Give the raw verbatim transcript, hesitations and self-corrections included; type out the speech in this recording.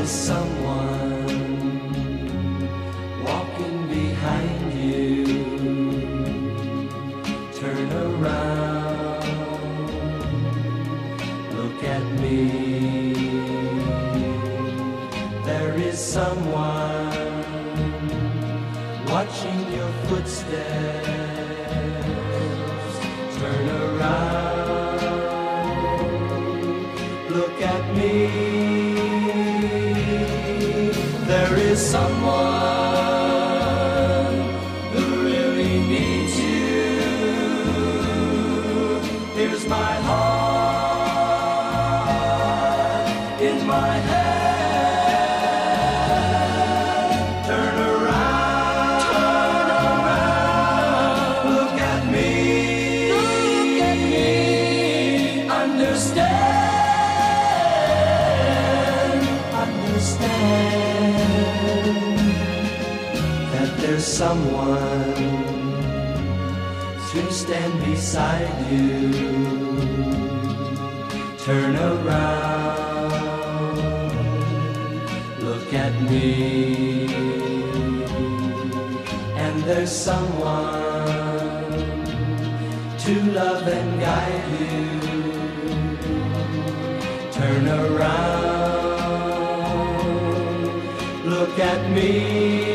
is someone walking behind you. Turn around, look at me. There is someone watching your footsteps. Turn around, look at me. There is someone who really needs you. Here's my heart in my hand. Turn around, turn around. Look at me, look at me. Understand, understand that there's someone to stand beside you. Turn around, look at me, and there's someone to love and guide you. Turn around, look at me.